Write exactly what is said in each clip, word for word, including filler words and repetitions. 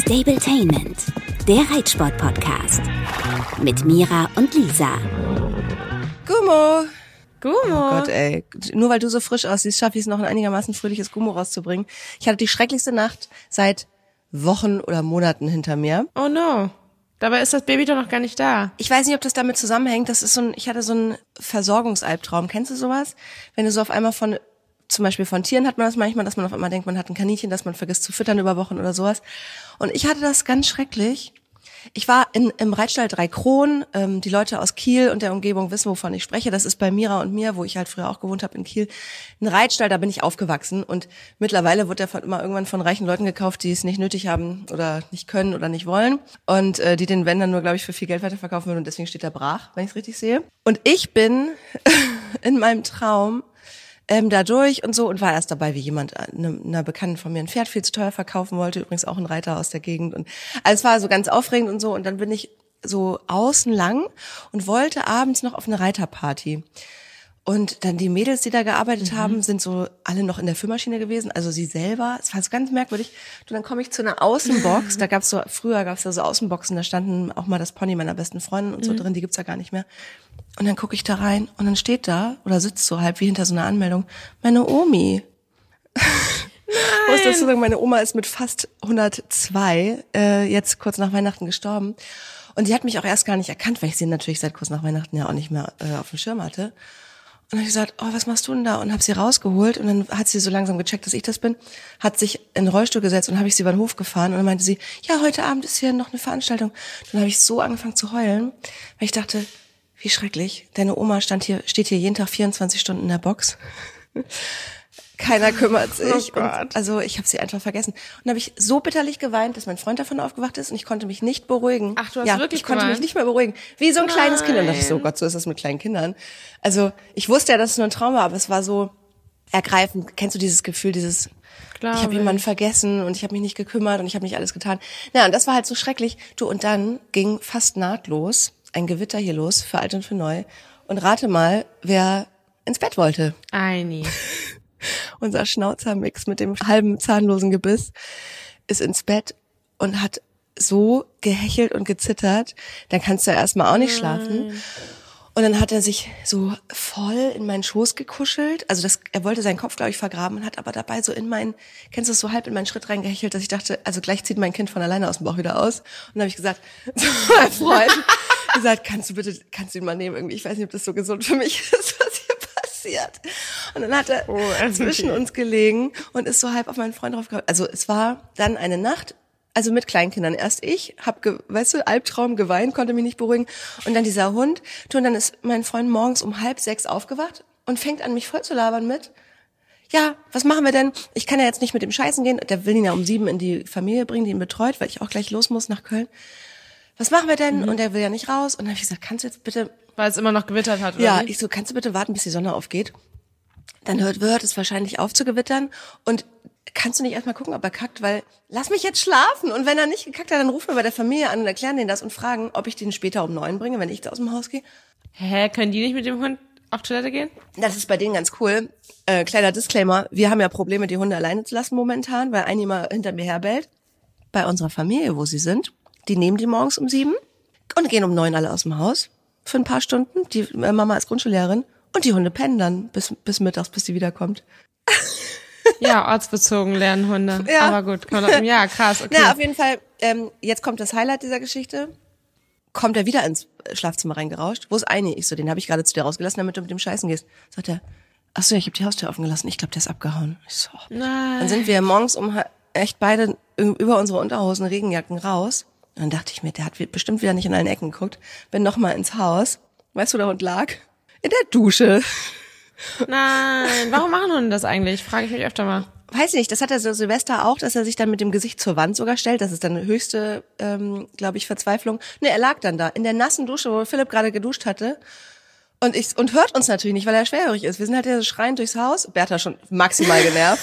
Stabletainment, der Reitsport-Podcast mit Mira und Lisa. Gummo. Gummo. Oh Gott, ey. Nur weil du so frisch aussiehst, schaffe ich es noch ein einigermaßen fröhliches Gummo rauszubringen. Ich hatte die schrecklichste Nacht seit Wochen oder Monaten hinter mir. Oh no. Dabei ist das Baby doch noch gar nicht da. Ich weiß nicht, ob das damit zusammenhängt. Das ist so ein, ich hatte so einen Versorgungsalbtraum. Kennst du sowas? Wenn du so auf einmal von, zum Beispiel von Tieren hat man das manchmal, dass man auf einmal denkt, man hat ein Kaninchen, das man vergisst zu füttern über Wochen oder sowas. Und ich hatte das ganz schrecklich. Ich war in, im Reitstall Drei Kronen. Ähm, die Leute aus Kiel und der Umgebung wissen, wovon ich spreche. Das ist bei Mira und mir, wo ich halt früher auch gewohnt habe in Kiel, ein Reitstall, da bin ich aufgewachsen. Und mittlerweile wird der von, immer irgendwann von reichen Leuten gekauft, die es nicht nötig haben oder nicht können oder nicht wollen. Und äh, die den wenn dann nur, glaube ich, für viel Geld weiterverkaufen würden. Und deswegen steht er brach, wenn ich es richtig sehe. Und ich bin in meinem Traum Ähm, da durch und so und war erst dabei, wie jemand einer eine Bekannten von mir ein Pferd viel zu teuer verkaufen wollte, übrigens auch ein Reiter aus der Gegend und also es war so ganz aufregend und so und dann bin ich so außen lang und wollte abends noch auf eine Reiterparty und dann die Mädels, die da gearbeitet mhm. haben, sind so alle noch in der Führmaschine gewesen, also sie selber, es war so ganz merkwürdig und dann komme ich zu einer Außenbox, da gab's so, früher gab's da so Außenboxen, da standen auch mal das Pony meiner besten Freundin und so mhm. drin, die gibt's ja gar nicht mehr. Und dann gucke ich da rein und dann steht da, oder sitzt so halb wie hinter so einer Anmeldung, meine Omi. Ich muss dazu sagen, meine Oma ist mit fast hundertzwei äh, jetzt kurz nach Weihnachten gestorben. Und die hat mich auch erst gar nicht erkannt, weil ich sie natürlich seit kurz nach Weihnachten ja auch nicht mehr äh, auf dem Schirm hatte. Und dann habe ich gesagt, oh, was machst du denn da? Und habe sie rausgeholt und dann hat sie so langsam gecheckt, dass ich das bin, hat sich in den Rollstuhl gesetzt und habe ich sie über den Hof gefahren und dann meinte sie, ja, heute Abend ist hier noch eine Veranstaltung. Dann habe ich so angefangen zu heulen, weil ich dachte, wie schrecklich. Deine Oma stand hier, steht hier jeden Tag vierundzwanzig Stunden in der Box. Keiner kümmert sich. Oh und also ich habe sie einfach vergessen. Und dann habe ich so bitterlich geweint, dass mein Freund davon aufgewacht ist und ich konnte mich nicht beruhigen. Ach, du hast ja, wirklich ich konnte geweint? mich nicht mehr beruhigen. Wie so ein Nein. kleines Kind. Und dachte ich so, oh Gott, so ist das mit kleinen Kindern. Also ich wusste ja, dass es nur ein Traum war, aber es war so ergreifend. Kennst du dieses Gefühl, dieses... Glaube ich habe jemanden vergessen und ich habe mich nicht gekümmert und ich habe nicht alles getan. Na, und das war halt so schrecklich. Du, und dann ging fast nahtlos ein Gewitter hier los für alt und für neu. Und rate mal, wer ins Bett wollte. Eini. Unser Schnauzermix mit dem halben zahnlosen Gebiss ist ins Bett und hat so gehechelt und gezittert. Dann kannst du ja erstmal auch nicht schlafen. Und dann hat er sich so voll in meinen Schoß gekuschelt. Also das, er wollte seinen Kopf, glaube ich, vergraben und hat aber dabei so in meinen, kennst du es, so halb in meinen Schritt reingehechelt, dass ich dachte, also gleich zieht mein Kind von alleine aus dem Bauch wieder aus. Und dann habe ich gesagt, zu meinem Freund, gesagt, kannst du bitte, kannst du ihn mal nehmen irgendwie? Ich weiß nicht, ob das so gesund für mich ist, was hier passiert. Und dann hat er oh, zwischen uns gelegen und ist so halb auf meinen Freund draufgehauen. Also es war dann eine Nacht, also mit Kleinkindern. Erst ich, hab, ge- weißt du, Albtraum, geweint, konnte mich nicht beruhigen. Und dann dieser Hund. Du, und dann ist mein Freund morgens um halb sechs aufgewacht und fängt an, mich voll zu labern mit, ja, was machen wir denn? Ich kann ja jetzt nicht mit dem Scheißen gehen. Der will ihn ja um sieben in die Familie bringen, die ihn betreut, weil ich auch gleich los muss nach Köln. Was machen wir denn? Mhm. Und er will ja nicht raus. Und dann habe ich gesagt, kannst du jetzt bitte... Weil es immer noch gewittert hat, oder Ja, wie? ich so, kannst du bitte warten, bis die Sonne aufgeht? Dann hört, hört es wahrscheinlich auf zu gewittern. Und kannst du nicht erstmal gucken, ob er kackt? Weil, lass mich jetzt schlafen. Und wenn er nicht gekackt hat, dann rufen wir bei der Familie an und erklären denen das und fragen, ob ich den später um neun bringe, wenn ich da aus dem Haus gehe. Hä, können die nicht mit dem Hund auf Toilette gehen? Das ist bei denen ganz cool. Äh, kleiner Disclaimer, wir haben ja Probleme, die Hunde alleine zu lassen momentan, weil ein immer hinter mir herbellt. Bei unserer Familie, wo sie sind, die nehmen die morgens um sieben und gehen um neun alle aus dem Haus für ein paar Stunden. Die äh, Mama ist Grundschullehrerin und die Hunde pennen dann bis, bis mittags, bis die wiederkommt. Ja, ortsbezogen lernen Hunde. Ja. Aber gut, kann man, ja, krass, okay. Na, auf jeden Fall, ähm, jetzt kommt das Highlight dieser Geschichte. Kommt er wieder ins Schlafzimmer reingerauscht. Wo ist Eini? Ich so, den habe ich gerade zu dir rausgelassen, damit du mit dem Scheißen gehst. Sagt er, ach so, ich habe die Haustür offen gelassen. Ich glaube, der ist abgehauen. Ich so, Nein. dann sind wir morgens um echt beide über unsere Unterhosen, Regenjacken raus. Und dann dachte ich mir, der hat bestimmt wieder nicht in allen Ecken geguckt. Bin noch mal ins Haus. Weißt du, wo der Hund lag? In der Dusche. Nein, warum machen Hunde das eigentlich? Frage ich mich öfter mal. Weiß ich nicht, das hat er so Silvester auch, dass er sich dann mit dem Gesicht zur Wand sogar stellt. Das ist dann eine höchste, ähm, glaube ich, Verzweiflung. Ne, er lag dann da in der nassen Dusche, wo Philipp gerade geduscht hatte. Und ich und hört uns natürlich nicht, weil er schwerhörig ist. Wir sind halt ja so schreiend durchs Haus. Bertha schon maximal genervt.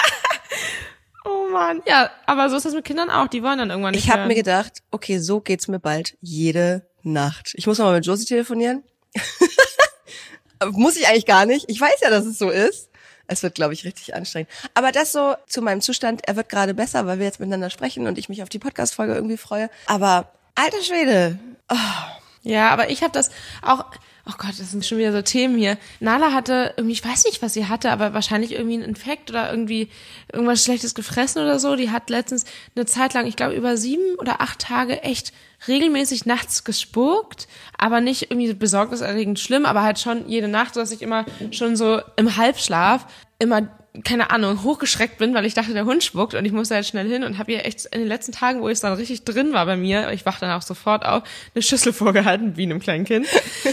Oh Mann. Ja, aber so ist das mit Kindern auch. Die wollen dann irgendwann nicht Ich habe hören. mir gedacht, okay, so geht's mir bald jede Nacht. Ich muss noch mal mit Josie telefonieren. Muss ich eigentlich gar nicht. Ich weiß ja, dass es so ist. Es wird, glaube ich, richtig anstrengend. Aber das so zu meinem Zustand, er wird gerade besser, weil wir jetzt miteinander sprechen und ich mich auf die Podcast-Folge irgendwie freue. Aber alter Schwede. Oh. Ja, aber ich habe das auch, oh Gott, das sind schon wieder so Themen hier. Nala hatte irgendwie, ich weiß nicht, was sie hatte, aber wahrscheinlich irgendwie einen Infekt oder irgendwie irgendwas Schlechtes gefressen oder so. Die hat letztens eine Zeit lang, ich glaube über sieben oder acht Tage echt regelmäßig nachts gespuckt, aber nicht irgendwie besorgniserregend schlimm, aber halt schon jede Nacht, dass ich immer schon so im Halbschlaf immer, keine Ahnung, hochgeschreckt bin, weil ich dachte, der Hund spuckt und ich musste halt schnell hin und habe ihr echt in den letzten Tagen, wo ich dann richtig drin war bei mir, ich wach dann auch sofort auf, eine Schüssel vorgehalten, wie einem kleinen Kind.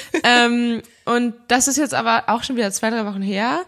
ähm, und das ist jetzt aber auch schon wieder zwei, drei Wochen her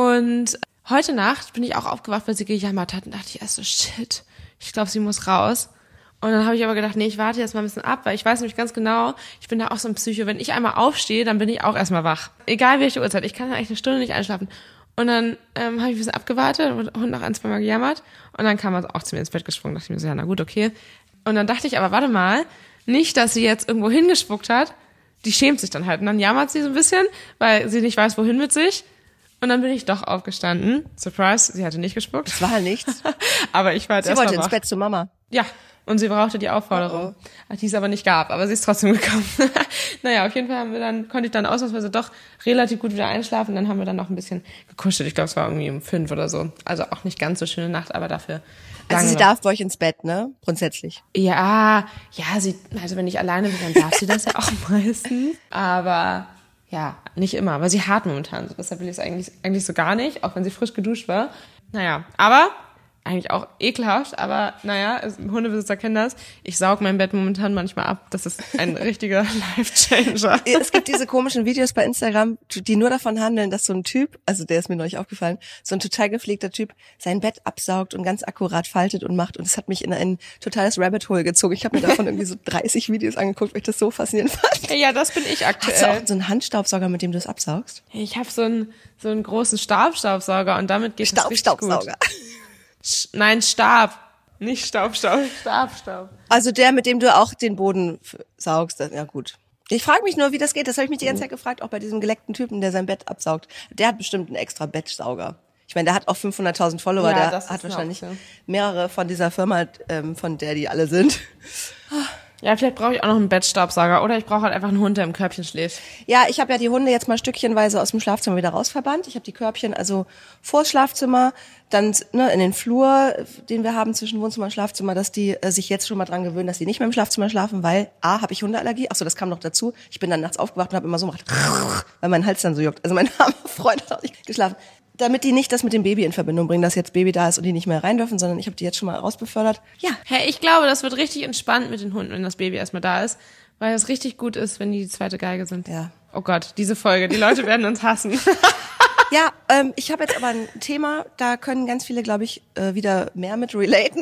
und heute Nacht bin ich auch aufgewacht, weil sie gejammert hat und dachte ich erst so, shit, ich glaube, sie muss raus. Und dann habe ich aber gedacht, nee, ich warte jetzt mal ein bisschen ab, weil ich weiß nämlich ganz genau, ich bin da auch so ein Psycho, wenn ich einmal aufstehe, dann bin ich auch erstmal wach. Egal welche Uhrzeit, ich kann eigentlich eine Stunde nicht einschlafen. Und dann ähm, habe ich ein bisschen abgewartet und der Hund noch ein, zwei Mal gejammert. Und dann kam er auch zu mir ins Bett gesprungen. Dachte ich mir so, ja, na gut, okay. Und dann dachte ich aber, warte mal, nicht, dass sie jetzt irgendwo hingespuckt hat. Die schämt sich dann halt. Und dann jammert sie so ein bisschen, weil sie nicht weiß, wohin mit sich. Und dann bin ich doch aufgestanden. Surprise, sie hatte nicht gespuckt. Es war halt nichts. Aber ich war jetzt Sie erst mal wollte ins wach. Bett zu Mama. Ja, und sie brauchte die Aufforderung, Oh oh. die es aber nicht gab, aber sie ist trotzdem gekommen. Naja, auf jeden Fall haben wir dann, konnte ich dann ausnahmsweise doch relativ gut wieder einschlafen, dann haben wir dann noch ein bisschen gekuschelt. Ich glaube, es war irgendwie um fünf oder so. Also auch nicht ganz so schöne Nacht, aber dafür Also lange. sie darf bei euch ins Bett, ne? Grundsätzlich. Ja, ja, sie, also wenn ich alleine bin, dann darf sie das ja auch meistens. Aber ja, nicht immer, weil sie hart momentan. Deshalb will ich es eigentlich, eigentlich so gar nicht, auch wenn sie frisch geduscht war. Naja, aber eigentlich auch ekelhaft, aber naja, Hundebesitzer kennen das. Ich saug mein Bett momentan manchmal ab. Das ist ein richtiger Life-Changer. Es gibt diese komischen Videos bei Instagram, die nur davon handeln, dass so ein Typ, also der ist mir neulich aufgefallen, so ein total gepflegter Typ sein Bett absaugt und ganz akkurat faltet und macht. Und das hat mich in ein totales Rabbit Hole gezogen. Ich habe mir davon irgendwie so dreißig Videos angeguckt, weil ich das so faszinierend fand. Ja, das bin ich aktuell. Hast du auch so einen Handstaubsauger, mit dem du es absaugst? Ich habe so einen so einen großen Stabstaubsauger und damit geht es richtig gut. Staubstaubsauger. Nein, Stab. Nicht Staubstaub, Stabstaub. Also der, mit dem du auch den Boden saugst. Ja gut. Ich frage mich nur, wie das geht. Das habe ich mich die ganze Zeit gefragt, auch bei diesem geleckten Typen, der sein Bett absaugt. Der hat bestimmt einen extra Bettsauger. Ich meine, der hat auch fünfhunderttausend Follower. Ja, der hat wahrscheinlich mehrere von dieser Firma, ähm, von der die alle sind. Ja, vielleicht brauche ich auch noch einen Bettstaubsauger oder ich brauche halt einfach einen Hund, der im Körbchen schläft. Ja, ich habe ja die Hunde jetzt mal stückchenweise aus dem Schlafzimmer wieder rausverbannt. Ich habe die Körbchen also vors Schlafzimmer, dann ne, in den Flur, den wir haben zwischen Wohnzimmer und Schlafzimmer, dass die äh, sich jetzt schon mal dran gewöhnen, dass die nicht mehr im Schlafzimmer schlafen, weil A, habe ich Hundeallergie. Achso, das kam noch dazu. Ich bin dann nachts aufgewacht und habe immer so gemacht, weil mein Hals dann so juckt. Also mein armer Freund hat auch nicht geschlafen. Damit die nicht das mit dem Baby in Verbindung bringen, dass jetzt Baby da ist und die nicht mehr rein dürfen, sondern ich habe die jetzt schon mal rausbefördert. Ja. Hey, ich glaube, das wird richtig entspannt mit den Hunden, wenn das Baby erstmal da ist, weil es richtig gut ist, wenn die die zweite Geige sind. Ja. Oh Gott, diese Folge, die Leute werden uns hassen. Ja, ähm, ich habe jetzt aber ein Thema, da können ganz viele, glaube ich, äh, wieder mehr mit relaten.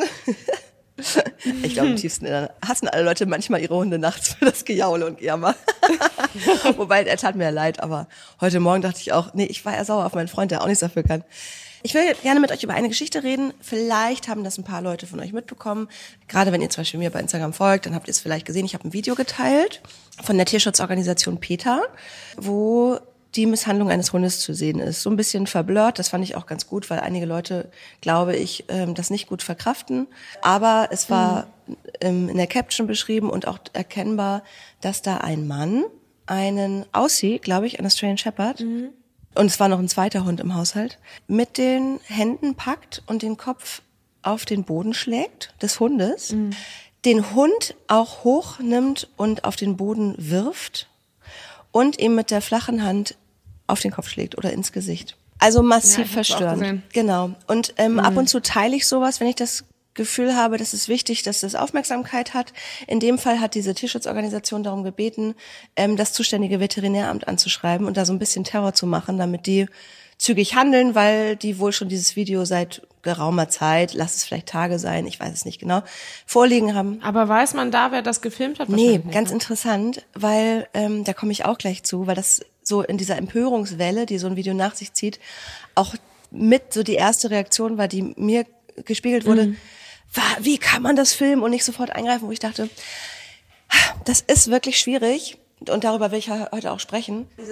Ich glaube, im tiefsten Inneren hassen alle Leute manchmal ihre Hunde nachts für das Gejaule und Gejammer. Wobei, er tat mir leid, aber heute Morgen dachte ich auch, nee, ich war eher sauer auf meinen Freund, der auch nichts dafür kann. Ich will gerne mit euch über eine Geschichte reden. Vielleicht haben das ein paar Leute von euch mitbekommen. Gerade wenn ihr zum Beispiel mir bei Instagram folgt, dann habt ihr es vielleicht gesehen. Ich habe ein Video geteilt von der Tierschutzorganisation PETA, wo die Misshandlung eines Hundes zu sehen ist. So ein bisschen verblurrt, das fand ich auch ganz gut, weil einige Leute, glaube ich, das nicht gut verkraften. Aber es war mhm. in der Caption beschrieben und auch erkennbar, dass da ein Mann einen Aussie, glaube ich, eine Australian Shepherd, mhm. und es war noch ein zweiter Hund im Haushalt, mit den Händen packt und den Kopf auf den Boden schlägt des Hundes, mhm. den Hund auch hochnimmt und auf den Boden wirft und ihm mit der flachen Hand auf den Kopf schlägt oder ins Gesicht. Also massiv ja, verstörend. Genau. Und ähm, mhm. ab und zu teile ich sowas, wenn ich das Gefühl habe, das ist wichtig, dass das Aufmerksamkeit hat. In dem Fall hat diese Tierschutzorganisation darum gebeten, ähm, das zuständige Veterinäramt anzuschreiben und da so ein bisschen Terror zu machen, damit die zügig handeln, weil die wohl schon dieses Video seit geraumer Zeit, lass es vielleicht Tage sein, ich weiß es nicht genau, vorliegen haben. Aber weiß man da, wer das gefilmt hat? Nee, ganz interessant, weil, ähm, da komme ich auch gleich zu, weil das so in dieser Empörungswelle, die so ein Video nach sich zieht, auch mit so die erste Reaktion war, die mir gespiegelt wurde, mhm. war, wie kann man das filmen und nicht sofort eingreifen, wo ich dachte, das ist wirklich schwierig. Und darüber will ich heute auch sprechen. Dieses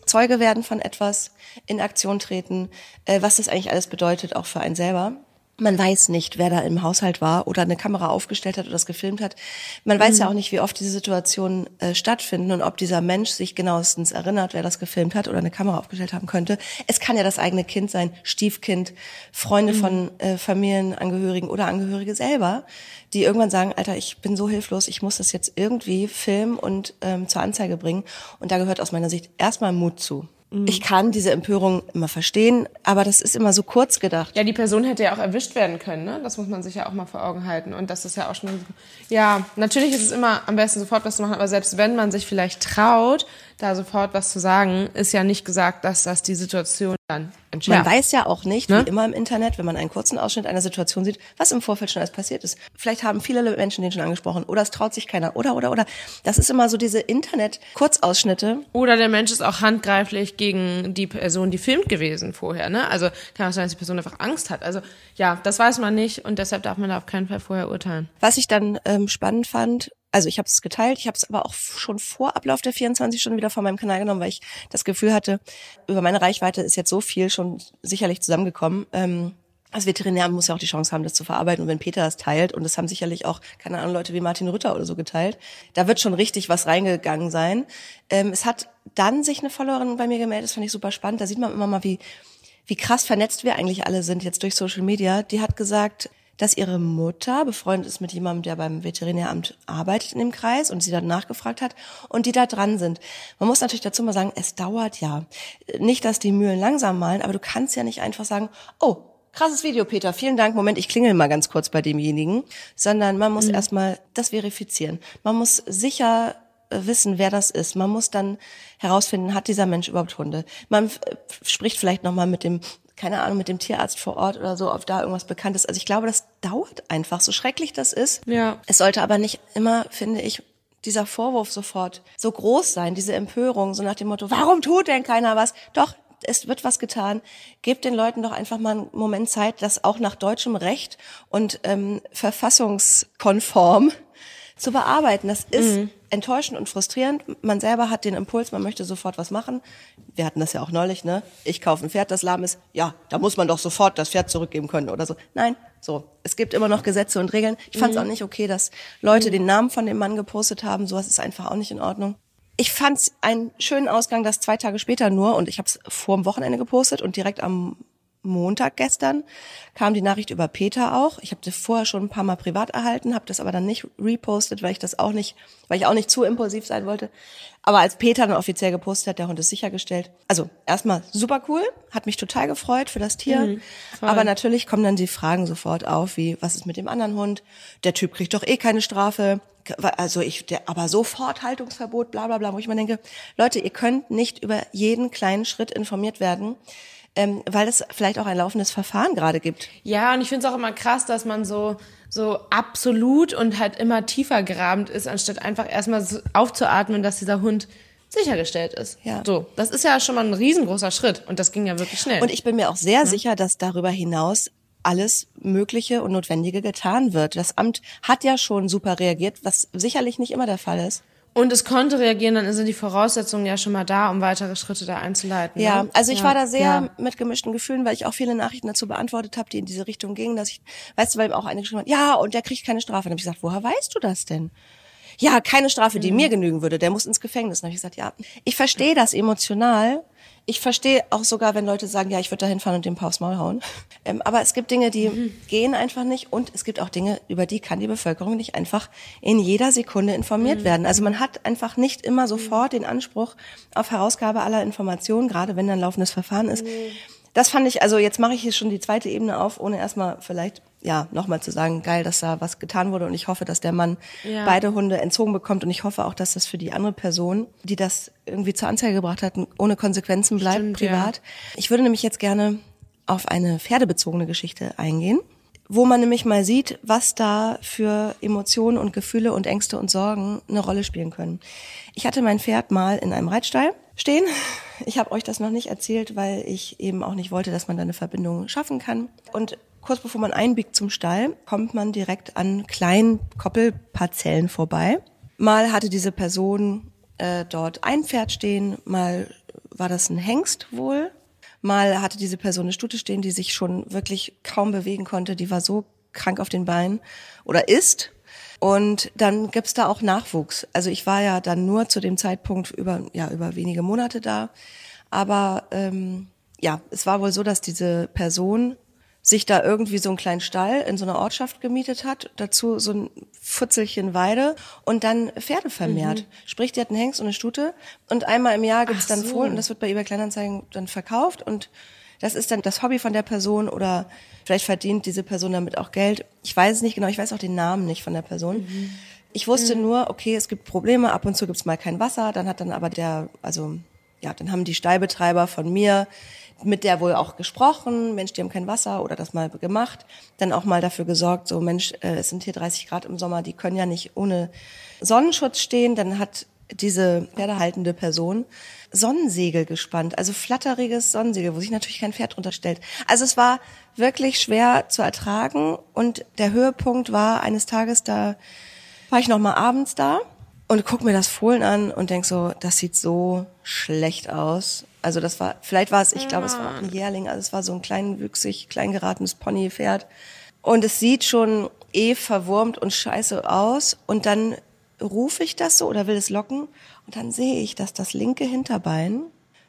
Zeuge werden von etwas, in Aktion treten, äh, was das eigentlich alles bedeutet, auch für einen selber. Man weiß nicht, wer da im Haushalt war oder eine Kamera aufgestellt hat oder das gefilmt hat. Man weiß mhm. ja auch nicht, wie oft diese Situationen äh, stattfinden und ob dieser Mensch sich genauestens erinnert, wer das gefilmt hat oder eine Kamera aufgestellt haben könnte. Es kann ja das eigene Kind sein, Stiefkind, Freunde mhm. von äh, Familienangehörigen oder Angehörige selber, die irgendwann sagen, Alter, ich bin so hilflos, ich muss das jetzt irgendwie filmen und ähm, zur Anzeige bringen. Und da gehört aus meiner Sicht erstmal Mut zu. Ich kann diese Empörung immer verstehen, aber das ist immer so kurz gedacht. Ja, die Person hätte ja auch erwischt werden können, ne? Das muss man sich ja auch mal vor Augen halten. Und das ist ja auch schon... Ja, natürlich ist es immer am besten, sofort was zu machen, aber selbst wenn man sich vielleicht traut, da sofort was zu sagen, ist ja nicht gesagt, dass das die Situation dann entschärft. Man weiß ja auch nicht, ne? wie immer im Internet, wenn man einen kurzen Ausschnitt einer Situation sieht, was im Vorfeld schon alles passiert ist. Vielleicht haben viele Menschen den schon angesprochen oder es traut sich keiner oder, oder, oder. Das ist immer so diese Internet-Kurzausschnitte. Oder der Mensch ist auch handgreiflich gegen die Person, die filmt gewesen vorher, ne? Also kann auch sein, dass die Person einfach Angst hat. Also ja, das weiß man nicht und deshalb darf man da auf keinen Fall vorher urteilen. Was ich dann ähm, spannend fand, also ich habe es geteilt, ich habe es aber auch schon vor Ablauf der vierundzwanzig Stunden wieder von meinem Kanal genommen, weil ich das Gefühl hatte, über meine Reichweite ist jetzt so viel schon sicherlich zusammengekommen. Ähm, als Veterinär muss ja auch die Chance haben, das zu verarbeiten. Und wenn Peter das teilt, und das haben sicherlich auch, keine Ahnung, Leute wie Martin Rütter oder so geteilt, da wird schon richtig was reingegangen sein. Ähm, es hat dann sich eine Followerin bei mir gemeldet, das fand ich super spannend. Da sieht man immer mal, wie, wie krass vernetzt wir eigentlich alle sind jetzt durch Social Media. Die hat gesagt, dass ihre Mutter befreundet ist mit jemandem, der beim Veterinäramt arbeitet in dem Kreis und sie dann nachgefragt hat und die da dran sind. Man muss natürlich dazu mal sagen, es dauert ja. Nicht, dass die Mühlen langsam malen, aber du kannst ja nicht einfach sagen, oh, krasses Video, Peter, vielen Dank, Moment, ich klingel mal ganz kurz bei demjenigen, sondern man muss mhm. erstmal das verifizieren. Man muss sicher wissen, wer das ist. Man muss dann herausfinden, hat dieser Mensch überhaupt Hunde? Man spricht vielleicht nochmal mit dem keine Ahnung, mit dem Tierarzt vor Ort oder so, ob da irgendwas bekannt ist. Also ich glaube, das dauert einfach, so schrecklich das ist. Ja. Es sollte aber nicht immer, finde ich, dieser Vorwurf sofort so groß sein, diese Empörung, so nach dem Motto, warum tut denn keiner was? Doch, es wird was getan. Gebt den Leuten doch einfach mal einen Moment Zeit, das auch nach deutschem Recht und ähm, verfassungskonform zu bearbeiten. Das ist mhm. enttäuschend und frustrierend. Man selber hat den Impuls, man möchte sofort was machen. Wir hatten das ja auch neulich, ne? Ich kaufe ein Pferd, das lahm ist. Ja, da muss man doch sofort das Pferd zurückgeben können oder so. Nein, so. Es gibt immer noch Gesetze und Regeln. Ich fand es mhm. auch nicht okay, dass Leute mhm. den Namen von dem Mann gepostet haben. Sowas ist einfach auch nicht in Ordnung. Ich fand es einen schönen Ausgang, dass zwei Tage später nur, und ich habe es vor dem Wochenende gepostet und direkt am Montag gestern kam die Nachricht über Peter auch. Ich habe das vorher schon ein paar Mal privat erhalten, habe das aber dann nicht repostet, weil ich das auch nicht, weil ich auch nicht zu impulsiv sein wollte. Aber als Peter dann offiziell gepostet hat, der Hund ist sichergestellt. Also erstmal super cool, hat mich total gefreut für das Tier. Mhm, aber natürlich kommen dann die Fragen sofort auf, wie was ist mit dem anderen Hund? Der Typ kriegt doch eh keine Strafe. Also ich, der, aber sofort Haltungsverbot, bla bla bla, wo ich mir denke, Leute, ihr könnt nicht über jeden kleinen Schritt informiert werden. Ähm, weil es vielleicht auch ein laufendes Verfahren gerade gibt. Ja, und ich finde es auch immer krass, dass man so so absolut und halt immer tiefer grabend ist, anstatt einfach erstmal so aufzuatmen, dass dieser Hund sichergestellt ist. Ja. So, das ist ja schon mal ein riesengroßer Schritt und das ging ja wirklich schnell. Und ich bin mir auch sehr ja. sicher, dass darüber hinaus alles Mögliche und Notwendige getan wird. Das Amt hat ja schon super reagiert, was sicherlich nicht immer der Fall ist. Und es konnte reagieren, dann sind die Voraussetzungen ja schon mal da, um weitere Schritte da einzuleiten. Ja, ne? also ich ja, war da sehr ja. mit gemischten Gefühlen, weil ich auch viele Nachrichten dazu beantwortet habe, die in diese Richtung gingen, dass ich, weißt du, weil auch eine geschrieben hat, ja, und der kriegt keine Strafe. Dann habe ich gesagt, woher weißt du das denn? Ja, keine Strafe, die mhm. mir genügen würde, der muss ins Gefängnis. Dann habe ich gesagt, ja, ich verstehe das emotional. Ich verstehe auch sogar, wenn Leute sagen, ja, ich würde da hinfahren und dem paar aufs Maul hauen. Ähm, aber es gibt Dinge, die mhm. gehen einfach nicht. Und es gibt auch Dinge, über die kann die Bevölkerung nicht einfach in jeder Sekunde informiert mhm. werden. Also man hat einfach nicht immer sofort den Anspruch auf Herausgabe aller Informationen, gerade wenn ein laufendes Verfahren ist. Mhm. Das fand ich, also jetzt mache ich hier schon die zweite Ebene auf, ohne erstmal vielleicht, ja, nochmal zu sagen, geil, dass da was getan wurde und ich hoffe, dass der Mann ja. beide Hunde entzogen bekommt und ich hoffe auch, dass das für die andere Person, die das irgendwie zur Anzeige gebracht hat, ohne Konsequenzen bleibt, Stimmt, privat. Ja. Ich würde nämlich jetzt gerne auf eine pferdebezogene Geschichte eingehen, wo man nämlich mal sieht, was da für Emotionen und Gefühle und Ängste und Sorgen eine Rolle spielen können. Ich hatte mein Pferd mal in einem Reitstall stehen. Ich habe euch das noch nicht erzählt, weil ich eben auch nicht wollte, dass man da eine Verbindung schaffen kann. Und kurz bevor man einbiegt zum Stall, kommt man direkt an kleinen Koppelparzellen vorbei. Mal hatte diese Person äh, dort ein Pferd stehen, mal war das ein Hengst wohl. Mal hatte diese Person eine Stute stehen, die sich schon wirklich kaum bewegen konnte. Die war so krank auf den Beinen oder ist. Und dann gibt's da auch Nachwuchs. Also ich war ja dann nur zu dem Zeitpunkt über ja über wenige Monate da. Aber ähm, ja, es war wohl so, dass diese Person sich da irgendwie so einen kleinen Stall in so einer Ortschaft gemietet hat, dazu so ein Futzelchen Weide und dann Pferde vermehrt. Mhm. Sprich, die hat einen Hengst und eine Stute und einmal im Jahr gibt's Ach dann so. Fohlen und das wird bei eBay Kleinanzeigen dann verkauft und das ist dann das Hobby von der Person oder vielleicht verdient diese Person damit auch Geld. Ich weiß es nicht genau, ich weiß auch den Namen nicht von der Person. Mhm. Ich wusste mhm. nur, okay, es gibt Probleme, ab und zu gibt's mal kein Wasser, dann hat dann aber der, also ja, dann haben die Stallbetreiber von mir mit der wohl auch gesprochen, Mensch, die haben kein Wasser oder das mal gemacht, dann auch mal dafür gesorgt, so Mensch, äh, es sind hier dreißig Grad im Sommer, die können ja nicht ohne Sonnenschutz stehen, dann hat diese pferdehaltende Person Sonnensegel gespannt, also flatteriges Sonnensegel, wo sich natürlich kein Pferd drunter stellt. Also es war wirklich schwer zu ertragen und der Höhepunkt war eines Tages, da war ich noch mal abends da und guck mir das Fohlen an und denk so, das sieht so schlecht aus. Also das war, vielleicht war es, ich glaube, es war auch ein Jährling, also es war so ein kleinwüchsig, klein geratenes Ponypferd. Und es sieht schon eh verwurmt und scheiße aus. Und dann rufe ich das so oder will es locken und dann sehe ich, dass das linke Hinterbein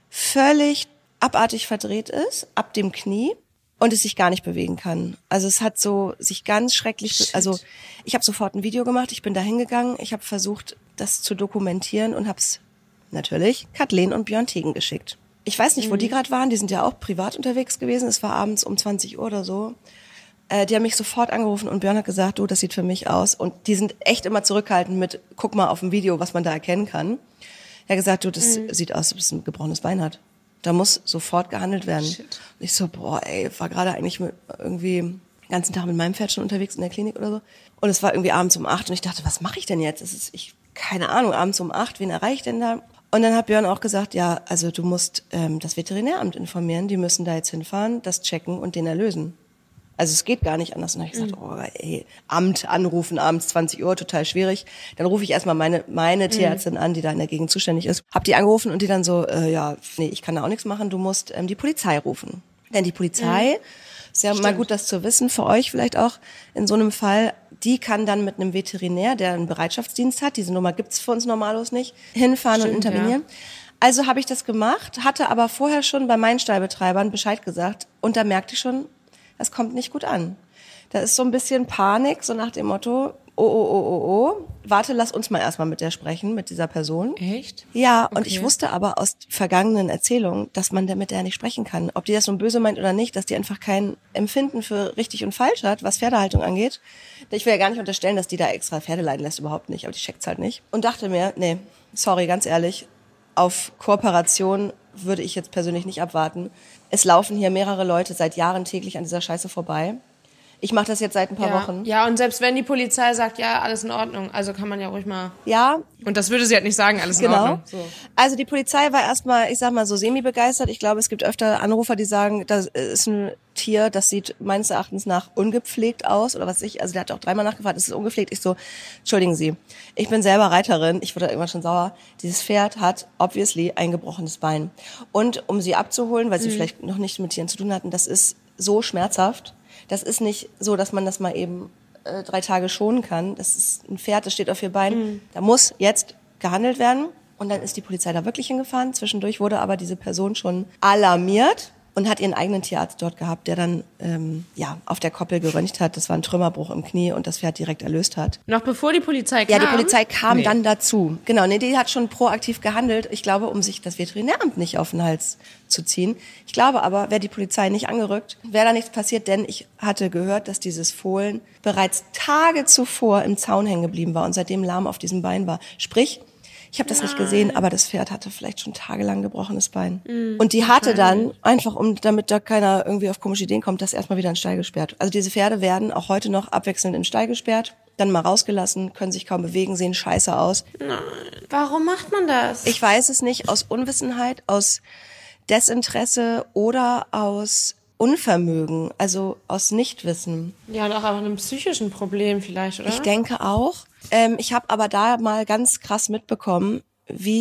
völlig abartig verdreht ist, ab dem Knie und es sich gar nicht bewegen kann. Also es hat so sich ganz schrecklich, Shit. also ich habe sofort ein Video gemacht, ich bin da hingegangen, ich habe versucht, das zu dokumentieren und habe es natürlich Kathleen und Björn Tegen geschickt. Ich weiß nicht, wo mhm. die gerade waren, die sind ja auch privat unterwegs gewesen, es war abends um zwanzig Uhr oder so. Äh, die haben mich sofort angerufen und Björn hat gesagt, du, das sieht für mich aus. Und die sind echt immer zurückhaltend mit, guck mal auf dem Video, was man da erkennen kann. Er hat gesagt, du, das mhm. sieht aus, als ob es ein gebrochenes Bein hat. Da muss sofort gehandelt werden. Shit. Und ich so, boah, ey, war gerade eigentlich mit, irgendwie den ganzen Tag mit meinem Pferd schon unterwegs in der Klinik oder so. Und es war irgendwie abends um acht und ich dachte, was mache ich denn jetzt? Das ist, ich, keine Ahnung, abends um acht, wen erreiche ich denn da? Und dann hat Björn auch gesagt, ja, also du musst ähm, das Veterinäramt informieren, die müssen da jetzt hinfahren, das checken und den erlösen. Also es geht gar nicht anders. Und dann habe ich gesagt, oh, ey, Amt anrufen, abends zwanzig Uhr, total schwierig. Dann rufe ich erstmal meine meine Tierärztin an, die da in der Gegend zuständig ist. Hab die angerufen und die dann so, äh, ja, nee, ich kann da auch nichts machen, du musst ähm, die Polizei rufen. Denn die Polizei, mhm. ist ja Stimmt. mal gut, das zu wissen, für euch vielleicht auch in so einem Fall, die kann dann mit einem Veterinär, der einen Bereitschaftsdienst hat, diese Nummer gibt's für uns normalos nicht, hinfahren Stimmt, und intervenieren. Ja. Also habe ich das gemacht, hatte aber vorher schon bei meinen Stallbetreibern Bescheid gesagt und da merkte ich schon, das kommt nicht gut an. Da ist so ein bisschen Panik, so nach dem Motto, oh, oh, oh, oh, oh, warte, lass uns mal erstmal mit der sprechen, mit dieser Person. Echt? Ja, und okay. Ich wusste aber aus vergangenen Erzählungen, dass man mit der nicht sprechen kann. Ob die das nun böse meint oder nicht, dass die einfach kein Empfinden für richtig und falsch hat, was Pferdehaltung angeht. Ich will ja gar nicht unterstellen, dass die da extra Pferde leiden lässt, überhaupt nicht, aber die checkt's halt nicht. Und dachte mir, nee, sorry, ganz ehrlich, auf Kooperation würde ich jetzt persönlich nicht abwarten. Es laufen hier mehrere Leute seit Jahren täglich an dieser Scheiße vorbei. Ich mache das jetzt seit ein paar ja. Wochen. Ja, und selbst wenn die Polizei sagt, ja, alles in Ordnung, also kann man ja ruhig mal... Ja. Und das würde sie halt nicht sagen, alles genau. in Ordnung. So. Also die Polizei war erstmal, ich sag mal, so semi-begeistert. Ich glaube, es gibt öfter Anrufer, die sagen, das ist ein Tier, das sieht meines Erachtens nach ungepflegt aus oder was ich. Also der hat auch dreimal nachgefragt, ist es ungepflegt? Ich so, entschuldigen Sie, ich bin selber Reiterin, ich wurde irgendwann schon sauer. Dieses Pferd hat obviously ein gebrochenes Bein. Und um sie abzuholen, weil sie mhm. vielleicht noch nicht mit Tieren zu tun hatten, das ist so schmerzhaft. Das ist nicht so, dass man das mal eben äh, drei Tage schonen kann. Das ist ein Pferd, das steht auf vier Beinen. Mhm. Da muss jetzt gehandelt werden. Und dann ist die Polizei da wirklich hingefahren. Zwischendurch wurde aber diese Person schon alarmiert und hat ihren eigenen Tierarzt dort gehabt, der dann ähm, ja auf der Koppel geröntgt hat. Das war ein Trümmerbruch im Knie und das Pferd direkt erlöst hat. Noch bevor die Polizei kam? Ja, die Polizei kam nee. dann dazu. Genau, nee, die hat schon proaktiv gehandelt. Ich glaube, um sich das Veterinäramt nicht auf den Hals zu ziehen. Ich glaube aber, wäre die Polizei nicht angerückt, wäre da nichts passiert, denn ich hatte gehört, dass dieses Fohlen bereits Tage zuvor im Zaun hängen geblieben war und seitdem lahm auf diesem Bein war. Sprich, ich habe das Nein. nicht gesehen, aber das Pferd hatte vielleicht schon tagelang gebrochenes Bein. Mm, und die hatte dann, einfach um, damit da keiner irgendwie auf komische Ideen kommt, das erstmal wieder in den Stall gesperrt. Also diese Pferde werden auch heute noch abwechselnd in den Stall gesperrt, dann mal rausgelassen, können sich kaum bewegen, sehen scheiße aus. Nein. Warum macht man das? Ich weiß es nicht, aus Unwissenheit, aus Desinteresse oder aus Unvermögen, also aus Nichtwissen. Ja, und auch aber einem psychischen Problem vielleicht, oder? Ich denke auch. Ähm, ich habe aber da mal ganz krass mitbekommen, wie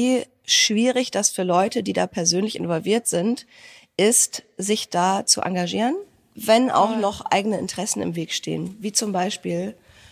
schwierig das für Leute, die da persönlich involviert sind, ist, sich da zu engagieren, wenn auch noch eigene Interessen im Weg stehen. Wie zum Beispiel,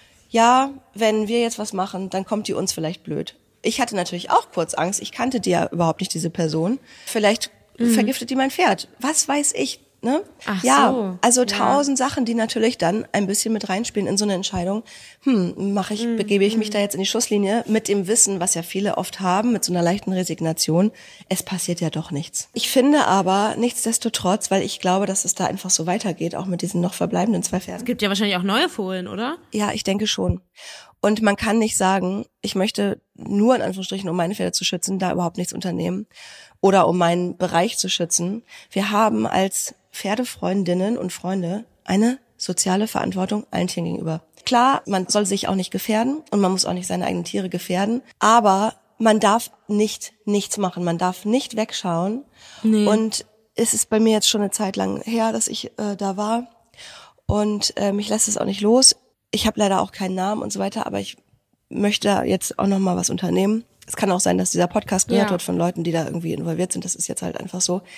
ja, wenn wir jetzt was machen, dann kommt die uns vielleicht blöd. Ich hatte natürlich auch kurz Angst, ich kannte die ja überhaupt nicht, diese Person. Vielleicht mhm. vergiftet die mein Pferd. Was weiß ich, ne? Ach ja, so. also Ja. tausend Sachen, die natürlich dann ein bisschen mit reinspielen in so eine Entscheidung. Hm, mache ich, mhm. begebe ich mich da jetzt in die Schusslinie mit dem Wissen, was ja viele oft haben, mit so einer leichten Resignation. Es passiert ja doch nichts. Ich finde aber nichtsdestotrotz, weil ich glaube, dass es da einfach so weitergeht, auch mit diesen noch verbleibenden zwei Pferden. Es gibt ja wahrscheinlich auch neue Fohlen, oder? Ja, ich denke schon. Und man kann nicht sagen, ich möchte nur in Anführungsstrichen, um meine Pferde zu schützen, da überhaupt nichts unternehmen oder um meinen Bereich zu schützen. Wir haben als Pferdefreundinnen und Freunde eine soziale Verantwortung allen Tieren gegenüber. Klar, man soll sich auch nicht gefährden und man muss auch nicht seine eigenen Tiere gefährden, aber man darf nicht nichts machen, man darf nicht wegschauen. Nee. Und es ist bei mir jetzt schon eine Zeit lang her, dass ich äh, da war und äh, mich lässt es auch nicht los. Ich habe leider auch keinen Namen und so weiter, aber ich möchte da jetzt auch noch mal was unternehmen. Es kann auch sein, dass dieser Podcast gehört ja. wird von Leuten, die da irgendwie involviert sind. Das ist jetzt halt einfach so.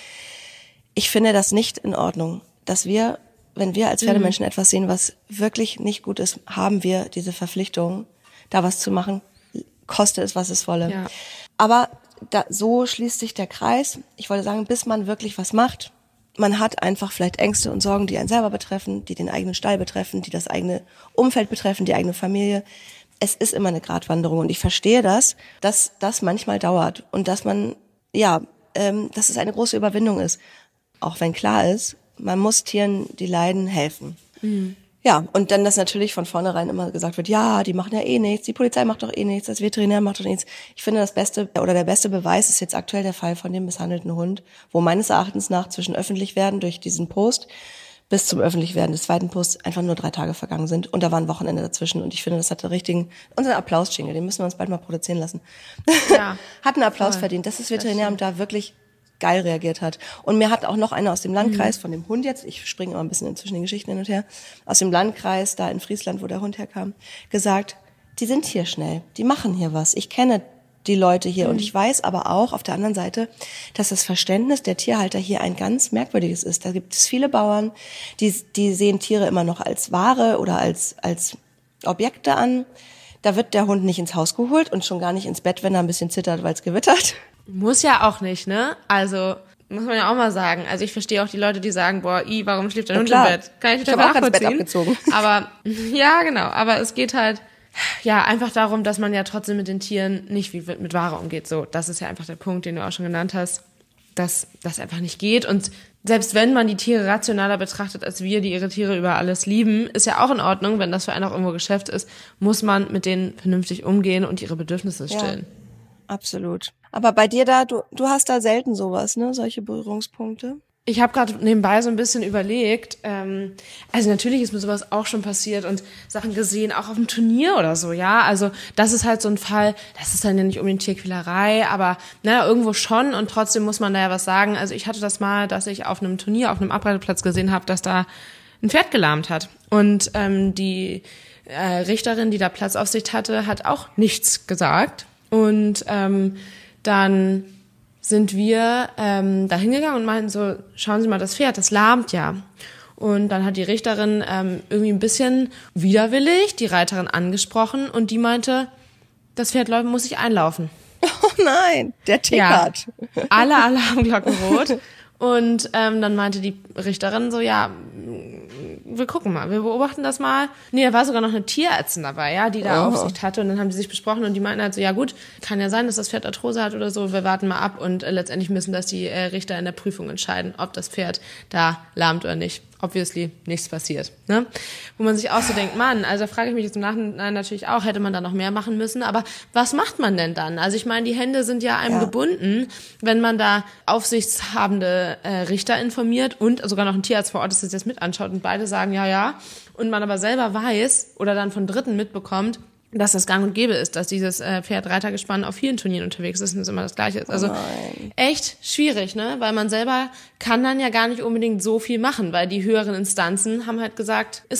Ich finde das nicht in Ordnung, dass wir, wenn wir als Pferdemenschen mhm. etwas sehen, was wirklich nicht gut ist, haben wir diese Verpflichtung, da was zu machen, koste es, was es wolle. Ja. Aber da, so schließt sich der Kreis. Ich wollte sagen, bis man wirklich was macht, man hat einfach vielleicht Ängste und Sorgen, die einen selber betreffen, die den eigenen Stall betreffen, die das eigene Umfeld betreffen, die eigene Familie. Es ist immer eine Gratwanderung und ich verstehe das, dass das manchmal dauert und dass man, ja, ähm, dass es eine große Überwindung ist. Auch wenn klar ist, man muss Tieren, die leiden, helfen. Mhm. Ja, und dann, dass natürlich von vornherein immer gesagt wird, ja, die machen ja eh nichts, die Polizei macht doch eh nichts, das Veterinär macht doch nichts. Ich finde, das beste oder der beste Beweis ist jetzt aktuell der Fall von dem misshandelten Hund, wo meines Erachtens nach zwischen öffentlich werden durch diesen Post bis zum öffentlich werden des zweiten Posts einfach nur drei Tage vergangen sind und da war ein Wochenende dazwischen und ich finde, das hat der richtigen, unser Applaus-Jingle, den müssen wir uns bald mal produzieren lassen. Ja. Hat einen Applaus Voll. verdient, dass das Veterinäramt da wirklich geil reagiert hat. Und mir hat auch noch einer aus dem Landkreis, mhm. von dem Hund jetzt, ich springe immer ein bisschen zwischen den Geschichten hin und her, aus dem Landkreis, da in Friesland, wo der Hund herkam, gesagt, die sind hier schnell, die machen hier was. Ich kenne die Leute hier mhm. und ich weiß aber auch auf der anderen Seite, dass das Verständnis der Tierhalter hier ein ganz merkwürdiges ist. Da gibt es viele Bauern, die, die sehen Tiere immer noch als Ware oder als, als Objekte an. Da wird der Hund nicht ins Haus geholt und schon gar nicht ins Bett, wenn er ein bisschen zittert, weil es gewittert. Muss ja auch nicht, ne? Also, muss man ja auch mal sagen. Also ich verstehe auch die Leute, die sagen, boah, i, warum schläft dein Hund im Bett? Kann ich total nachvollziehen. Ich habe auch ganz Bett abgezogen. Aber, ja, genau. Aber es geht halt, ja, einfach darum, dass man ja trotzdem mit den Tieren nicht wie mit Ware umgeht. So, das ist ja einfach der Punkt, den du auch schon genannt hast, dass das einfach nicht geht. Und selbst wenn man die Tiere rationaler betrachtet als wir, die ihre Tiere über alles lieben, ist ja auch in Ordnung, wenn das für einen auch irgendwo Geschäft ist, muss man mit denen vernünftig umgehen und ihre Bedürfnisse stillen. Ja. Absolut. Aber bei dir da, du, du hast da selten sowas, ne? Solche Berührungspunkte? Ich habe gerade nebenbei so ein bisschen überlegt, ähm, also natürlich ist mir sowas auch schon passiert und Sachen gesehen, auch auf dem Turnier oder so, ja, also das ist halt so ein Fall, das ist dann ja nicht unbedingt Tierquälerei, aber naja, irgendwo schon und trotzdem muss man da ja was sagen. Also ich hatte das mal, dass ich auf einem Turnier, auf einem Abreiteplatz gesehen habe, dass da ein Pferd gelahmt hat und ähm, die äh, Richterin, die da Platzaufsicht hatte, hat auch nichts gesagt. Und ähm, dann sind wir ähm, da hingegangen und meinten so, schauen Sie mal, das Pferd, das lahmt ja. Und dann hat die Richterin ähm, irgendwie ein bisschen widerwillig die Reiterin angesprochen und die meinte, das Pferd muss sich einlaufen. Oh nein, der tickert. Ja, alle Alarmglocken rot. Und ähm, dann meinte die Richterin so, ja, wir gucken mal, wir beobachten das mal. Nee, da war sogar noch eine Tierärztin dabei, ja, die da oh. Aufsicht hatte. Und dann haben die sich besprochen und die meinten halt so, ja gut, kann ja sein, dass das Pferd Arthrose hat oder so. Wir warten mal ab und äh, letztendlich müssen das die äh, Richter in der Prüfung entscheiden, ob das Pferd da lahmt oder nicht. Obviously nichts passiert, ne? Wo man sich auch so denkt, Mann, also da frage ich mich jetzt im Nachhinein natürlich auch, hätte man da noch mehr machen müssen, aber was macht man denn dann? Also ich meine, die Hände sind ja einem ja. gebunden, wenn man da aufsichtshabende äh, Richter informiert und sogar noch ein Tierarzt vor Ort ist, das jetzt mit anschaut und beide sagen, ja, ja, und man aber selber weiß oder dann von Dritten mitbekommt, dass das gang und gäbe ist, dass dieses äh, Pferd-Reitergespann auf vielen Turnieren unterwegs ist und es immer das Gleiche ist. Also oh echt schwierig, ne? Weil man selber kann dann ja gar nicht unbedingt so viel machen, weil die höheren Instanzen haben halt gesagt, ist so.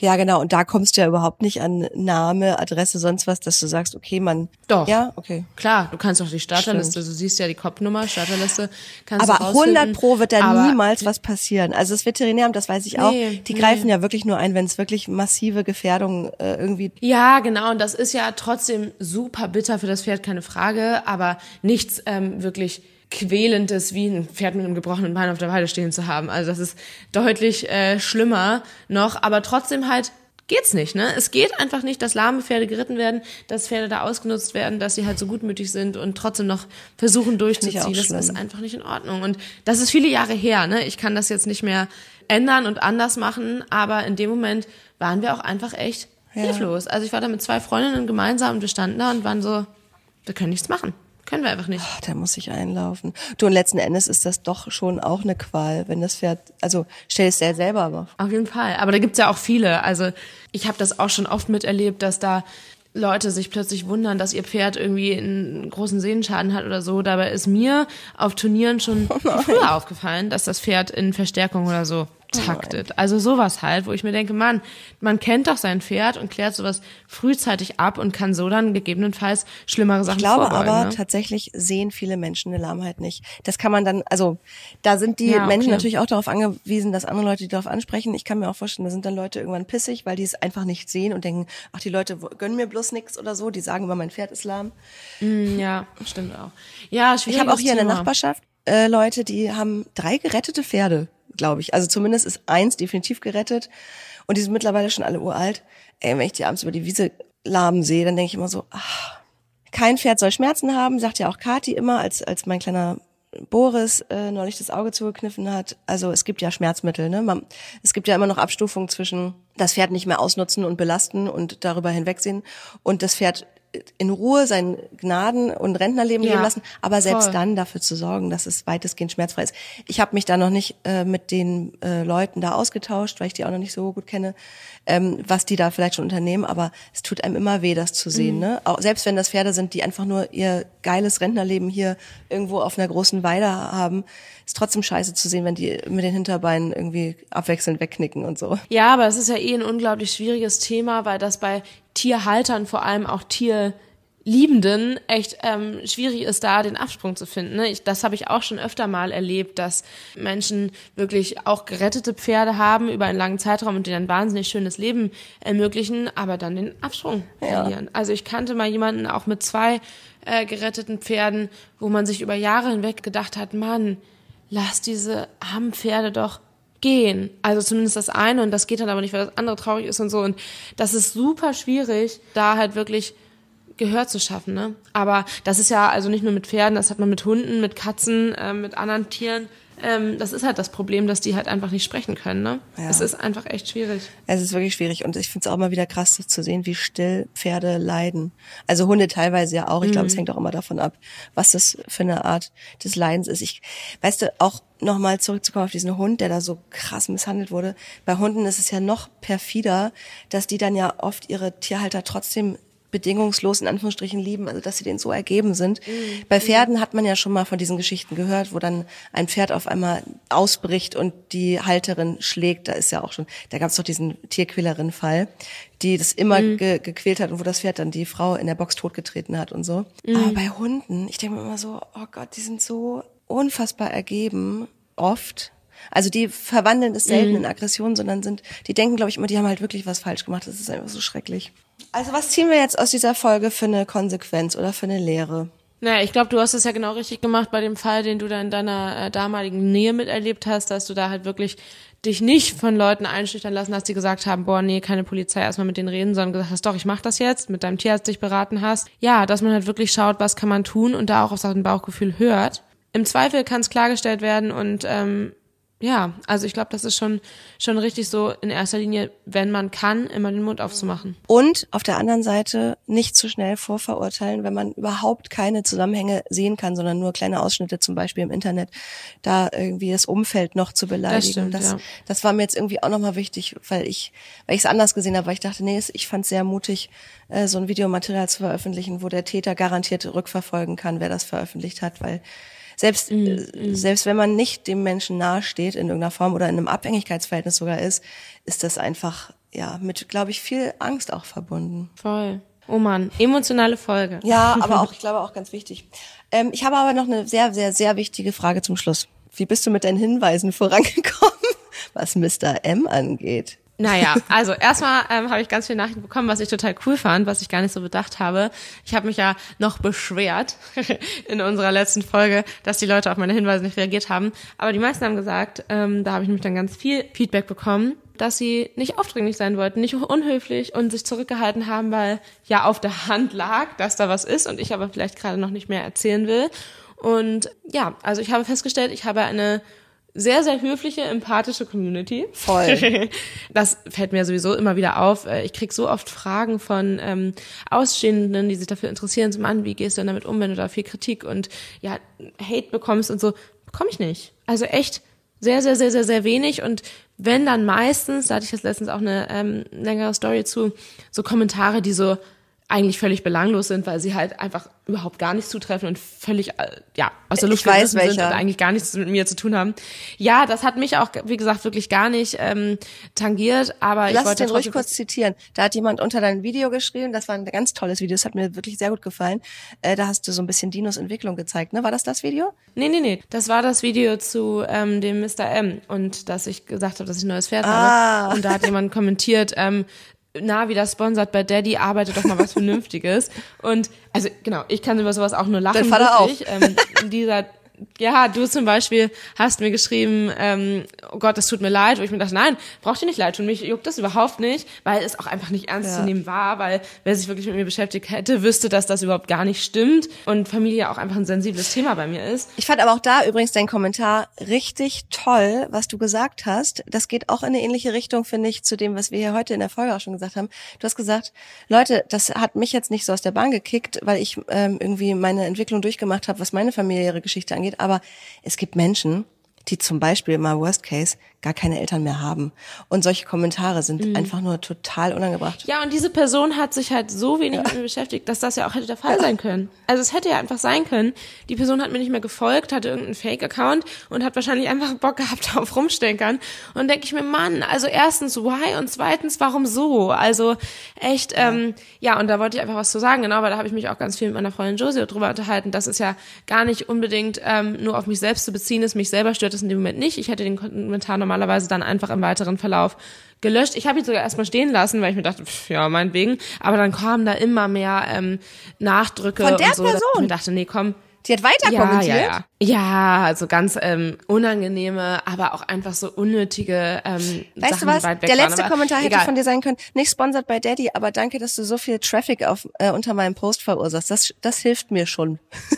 Ja, genau. Und da kommst du ja überhaupt nicht an Name, Adresse, sonst was, dass du sagst, okay, man. Doch. Ja, okay. Klar, du kannst doch die Starterliste, Stimmt. du siehst ja die Kopfnummer, Starterliste, kannst Aber du rausfinden. hundert Pro wird da Aber niemals was passieren. Also das Veterinäramt, das weiß ich auch, Nee, die nee. greifen ja wirklich nur ein, wenn es wirklich massive Gefährdung äh, irgendwie. Ja, genau. Und das ist ja trotzdem super bitter für das Pferd, keine Frage. Aber nichts ähm, wirklich Quälendes, wie ein Pferd mit einem gebrochenen Bein auf der Weide stehen zu haben. Also das ist deutlich äh, schlimmer noch. Aber trotzdem halt geht's nicht, ne? Es geht einfach nicht, dass lahme Pferde geritten werden, dass Pferde da ausgenutzt werden, dass sie halt so gutmütig sind und trotzdem noch versuchen durchzuziehen. Das ist einfach nicht in Ordnung. Und das ist viele Jahre her, ne? Ich kann das jetzt nicht mehr ändern und anders machen, aber in dem Moment waren wir auch einfach echt hilflos. Also ich war da mit zwei Freundinnen gemeinsam und wir standen da und waren so, wir können nichts machen. Können wir einfach nicht. Ach, da muss ich einlaufen. Du, und letzten Endes ist das doch schon auch eine Qual, wenn das Pferd, also stell es dir selber mal vor. Auf jeden Fall. Aber da gibt's ja auch viele. Also ich habe das auch schon oft miterlebt, dass da Leute sich plötzlich wundern, dass ihr Pferd irgendwie einen großen Sehnenschaden hat oder so. Dabei ist mir auf Turnieren schon Oh früher aufgefallen, dass das Pferd in Verstärkung oder so taktet. Oh also sowas halt, wo ich mir denke, Mann, man kennt doch sein Pferd und klärt sowas frühzeitig ab und kann so dann gegebenenfalls schlimmere Sachen Ich glaube vorbeugen. aber, ne? tatsächlich sehen viele Menschen eine Lahmheit nicht. Das kann man dann, also da sind die Ja, okay. Menschen natürlich auch darauf angewiesen, dass andere Leute die darauf ansprechen. Ich kann mir auch vorstellen, da sind dann Leute irgendwann pissig, weil die es einfach nicht sehen und denken, ach, die Leute gönnen mir bloß nichts oder so. Die sagen immer, mein Pferd ist lahm. Mm, ja, stimmt auch. Ja, Ich habe auch hier in der Thema. Nachbarschaft äh, Leute, die haben drei gerettete Pferde, glaube ich. Also zumindest ist eins definitiv gerettet und die sind mittlerweile schon alle uralt. Ey, wenn ich die abends über die Wiese lahmen sehe, dann denke ich immer so, ach, kein Pferd soll Schmerzen haben, sagt ja auch Kathi immer, als als mein kleiner Boris äh, neulich das Auge zugekniffen hat. Also es gibt ja Schmerzmittel, ne? Man, es gibt ja immer noch Abstufungen zwischen das Pferd nicht mehr ausnutzen und belasten und darüber hinwegsehen und das Pferd in Ruhe sein Gnaden- und Rentnerleben Ja, leben lassen, aber selbst voll. dann dafür zu sorgen, dass es weitestgehend schmerzfrei ist. Ich habe mich da noch nicht äh, mit den äh, Leuten da ausgetauscht, weil ich die auch noch nicht so gut kenne, ähm, was die da vielleicht schon unternehmen, aber es tut einem immer weh, das zu sehen. Mhm. Ne? Auch selbst wenn das Pferde sind, die einfach nur ihr geiles Rentnerleben hier irgendwo auf einer großen Weide haben, ist trotzdem scheiße zu sehen, wenn die mit den Hinterbeinen irgendwie abwechselnd wegknicken und so. Ja, aber es ist ja eh ein unglaublich schwieriges Thema, weil das bei Tierhaltern, vor allem auch Tierliebenden, echt ähm, schwierig ist, da den Absprung zu finden. Ne? Ich, das habe ich auch schon öfter mal erlebt, dass Menschen wirklich auch gerettete Pferde haben über einen langen Zeitraum und denen ein wahnsinnig schönes Leben ermöglichen, aber dann den Absprung Ja. verlieren. Also ich kannte mal jemanden auch mit zwei äh, geretteten Pferden, wo man sich über Jahre hinweg gedacht hat, Mann, lass diese armen Pferde doch gehen. Also zumindest das eine und das geht dann aber nicht, weil das andere traurig ist und so. Und das ist super schwierig, da halt wirklich Gehör zu schaffen, ne? Aber das ist ja also nicht nur mit Pferden, das hat man mit Hunden, mit Katzen, äh, mit anderen Tieren. Ähm, das ist halt das Problem, dass die halt einfach nicht sprechen können, ne? Ja. Es ist einfach echt schwierig. Es ist wirklich schwierig und ich finde es auch immer wieder krass zu sehen, wie still Pferde leiden. Also Hunde teilweise ja auch. Ich glaube, es hängt auch immer davon ab, was das für eine Art des Leidens ist. Ich, weißt du, auch nochmal zurückzukommen auf diesen Hund, der da so krass misshandelt wurde. Bei Hunden ist es ja noch perfider, dass die dann ja oft ihre Tierhalter trotzdem bedingungslos in Anführungsstrichen lieben, also dass sie denen so ergeben sind. Mhm. Bei Pferden hat man ja schon mal von diesen Geschichten gehört, wo dann ein Pferd auf einmal ausbricht und die Halterin schlägt. Da ist ja auch schon, da gab es doch diesen Tierquälerin-Fall, die das immer mhm. ge- gequält hat und wo das Pferd dann die Frau in der Box totgetreten hat und so. Mhm. Aber bei Hunden, ich denke mir immer so, oh Gott, die sind so unfassbar ergeben, oft. Also die verwandeln es selten mhm. in Aggression, sondern sind, die denken, glaube ich, immer, die haben halt wirklich was falsch gemacht. Das ist einfach so schrecklich. Also was ziehen wir jetzt aus dieser Folge für eine Konsequenz oder für eine Lehre? Naja, ich glaube, du hast es ja genau richtig gemacht bei dem Fall, den du da in deiner äh, damaligen Nähe miterlebt hast, dass du da halt wirklich dich nicht von Leuten einschüchtern lassen hast, die gesagt haben, boah, nee, keine Polizei, erstmal mit denen reden, sondern gesagt hast, doch, ich mach das jetzt, mit deinem Tierarzt dich beraten hast. Ja, dass man halt wirklich schaut, was kann man tun und da auch auf sein Bauchgefühl hört. Im Zweifel kann es klargestellt werden und ähm, ja, also ich glaube, das ist schon schon richtig so in erster Linie, wenn man kann, immer den Mund aufzumachen. Und auf der anderen Seite nicht zu schnell vorverurteilen, wenn man überhaupt keine Zusammenhänge sehen kann, sondern nur kleine Ausschnitte, zum Beispiel im Internet, da irgendwie das Umfeld noch zu beleidigen. Das stimmt, das, ja. das war mir jetzt irgendwie auch nochmal wichtig, weil ich weil ich es anders gesehen habe, weil ich dachte, nee, ich fand es sehr mutig, äh, so ein Videomaterial zu veröffentlichen, wo der Täter garantiert rückverfolgen kann, wer das veröffentlicht hat, weil Selbst, mm, mm. selbst wenn man nicht dem Menschen nahesteht in irgendeiner Form oder in einem Abhängigkeitsverhältnis sogar ist, ist das einfach, ja, mit, glaube ich, viel Angst auch verbunden. Voll. Oh Mann, emotionale Folge. Ja, aber auch, ich glaube auch ganz wichtig. Ähm, ich habe aber noch eine sehr, sehr, sehr wichtige Frage zum Schluss. Wie bist du mit deinen Hinweisen vorangekommen, was Mister M angeht? Naja, also erstmal ähm, habe ich ganz viele Nachrichten bekommen, was ich total cool fand, was ich gar nicht so bedacht habe. Ich habe mich ja noch beschwert in unserer letzten Folge, dass die Leute auf meine Hinweise nicht reagiert haben. Aber die meisten haben gesagt, ähm, da habe ich nämlich dann ganz viel Feedback bekommen, dass sie nicht aufdringlich sein wollten, nicht unhöflich und sich zurückgehalten haben, weil ja auf der Hand lag, dass da was ist und ich aber vielleicht gerade noch nicht mehr erzählen will. Und ja, also ich habe festgestellt, ich habe eine sehr, sehr höfliche, empathische Community. Voll. Das fällt mir sowieso immer wieder auf. Ich krieg so oft Fragen von ähm, Ausstehenden, die sich dafür interessieren, so, Mann, wie gehst du denn damit um, wenn du da viel Kritik und ja Hate bekommst und so. Bekomme ich nicht. Also echt sehr, sehr, sehr, sehr, sehr wenig und wenn dann meistens, da hatte ich jetzt letztens auch eine ähm, längere Story zu, so Kommentare, die so eigentlich völlig belanglos sind, weil sie halt einfach überhaupt gar nicht zutreffen und völlig äh, ja aus der Luft gegriffen sind und eigentlich gar nichts mit mir zu tun haben. Ja, das hat mich auch, wie gesagt, wirklich gar nicht ähm, tangiert, aber Lass ich wollte den ruhig kurz zitieren. Da hat jemand unter dein Video geschrieben, das war ein ganz tolles Video, das hat mir wirklich sehr gut gefallen. Äh, da hast du so ein bisschen Dinos Entwicklung gezeigt, ne? War das das Video? Nee, nee, nee. Das war das Video zu ähm, dem Mister M und dass ich gesagt habe, dass ich ein neues Pferd Ah. habe. Und da hat jemand kommentiert, ähm, na, wieder sponsert bei Daddy, arbeitet doch mal was Vernünftiges. Und, also, genau, ich kann über sowas auch nur lachen. Dein Vater wirklich. auch. Ähm, dieser, ja, du zum Beispiel hast mir geschrieben, ähm, oh Gott, das tut mir leid, wo ich mir dachte, nein, braucht dir nicht leid tun, mich juckt das überhaupt nicht, weil es auch einfach nicht ernst Ja. zu nehmen war, weil wer sich wirklich mit mir beschäftigt hätte, wüsste, dass das überhaupt gar nicht stimmt und Familie auch einfach ein sensibles Thema bei mir ist. Ich fand aber auch da übrigens dein Kommentar richtig toll, was du gesagt hast. Das geht auch in eine ähnliche Richtung, finde ich, zu dem, was wir hier heute in der Folge auch schon gesagt haben. Du hast gesagt, Leute, das hat mich jetzt nicht so aus der Bahn gekickt, weil ich ähm, irgendwie meine Entwicklung durchgemacht habe, was meine familiäre Geschichte angeht. Aber es gibt Menschen, die zum Beispiel mal Worst Case gar keine Eltern mehr haben. Und solche Kommentare sind mhm. einfach nur total unangebracht. Ja, und diese Person hat sich halt so wenig ja. mit mir beschäftigt, dass das ja auch hätte der Fall ja. sein können. Also es hätte ja einfach sein können, die Person hat mir nicht mehr gefolgt, hatte irgendeinen Fake-Account und hat wahrscheinlich einfach Bock gehabt auf Rumstenkern. Und denke ich mir, Mann, also erstens, why? Und zweitens, warum so? Also echt, ja. ähm, ja, und da wollte ich einfach was zu sagen, genau, weil da habe ich mich auch ganz viel mit meiner Freundin Josie drüber unterhalten, dass es ja gar nicht unbedingt ähm, nur auf mich selbst zu beziehen ist, mich selber stört es in dem Moment nicht. Ich hätte den Kommentar normalerweise dann einfach im weiteren Verlauf gelöscht. Ich habe ihn sogar erstmal stehen lassen, weil ich mir dachte, pff, ja, meinetwegen. Aber dann kamen da immer mehr ähm, Nachdrücke von der und so, Person? dass ich mir dachte, nee, komm. Die hat weiter ja, kommentiert? Ja, ja. ja, also ganz ähm, unangenehme, aber auch einfach so unnötige ähm, weißt Sachen, du was? die weit weg Der waren. letzte Aber Kommentar hätte egal. von dir sein können, nicht sponsored by Daddy, aber danke, dass du so viel Traffic auf äh, unter meinem Post verursachst. Das, das hilft mir schon.